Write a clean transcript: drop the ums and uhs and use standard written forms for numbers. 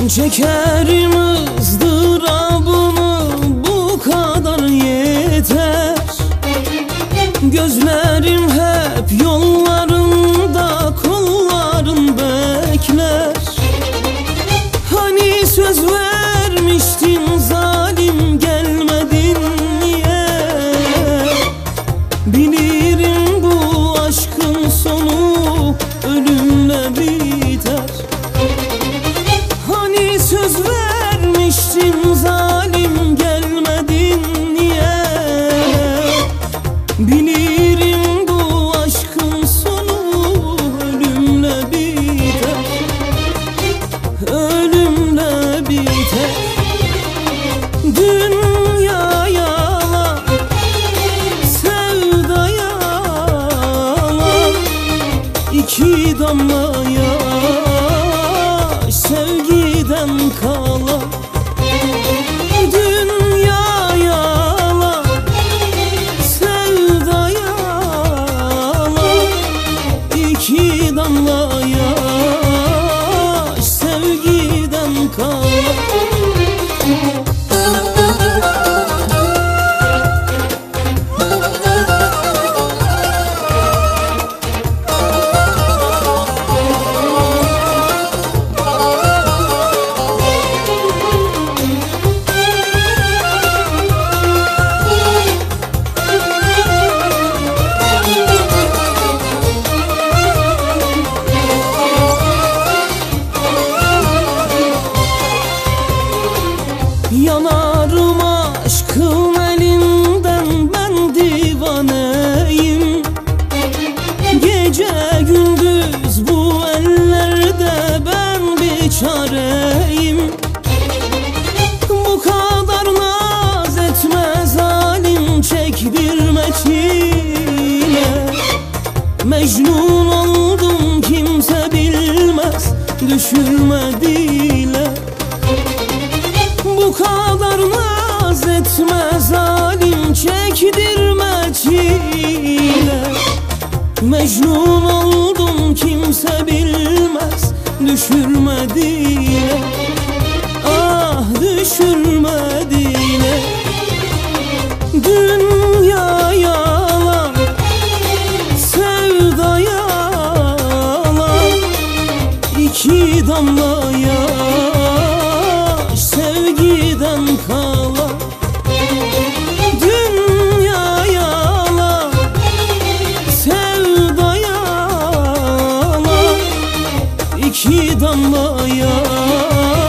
Çekerim ızdırabını, bu kadar yeter. Gözlerim hep yollarında, kolların bekler. Hani söz vermiştin zalim, gelmedin niye? Bilirim bu aşkın sonu ölümle biter. Hani söz vermiştin zalim, gelmedin niye? Bilirim bu aşkın sonu ölümle biter. Ölümle biter. Dünya yalan, sevda yalan. İki damla yaş sevgiden kalan. Dünya yalan, sevda yalan. İki damla yaş sevgiden kalan. Yanarım aşkın elinden, ben divaneyim. Gece gündüz bu ellerde ben biçareyim. Bu kadar naz etme zalim, çekdirme çile. Mecnun oldum kimse bilmez, düşürme dile. Bu kadar naz etme zalim, çekdirme çile. Mecnun oldum kimse bilmez, düşürme dile. Ah düşürme dile. Dünya yalan, sevda yalan. İki damla yaş sevgiden kalan. Dünya yalan, sevda yalan. İki damla yaş